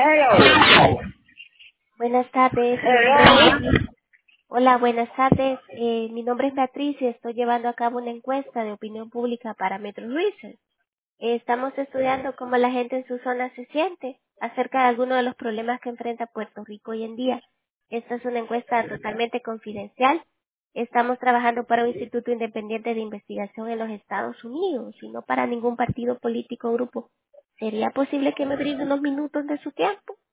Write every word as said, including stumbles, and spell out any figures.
Hello. Buenas tardes, mi nombre es Hello. Beatriz. Hola, buenas tardes. Eh, mi nombre es Beatriz y estoy llevando a cabo una encuesta de opinión pública para Metro Research. Eh, estamos estudiando cómo la gente en su zona se siente acerca de algunos de los problemas que enfrenta Puerto Rico hoy en día. Esta es una encuesta totalmente confidencial. Estamos trabajando para un instituto independiente de investigación en los Estados Unidos y no para ningún partido político o grupo. ¿Sería posible que me brinde unos minutos de su tiempo?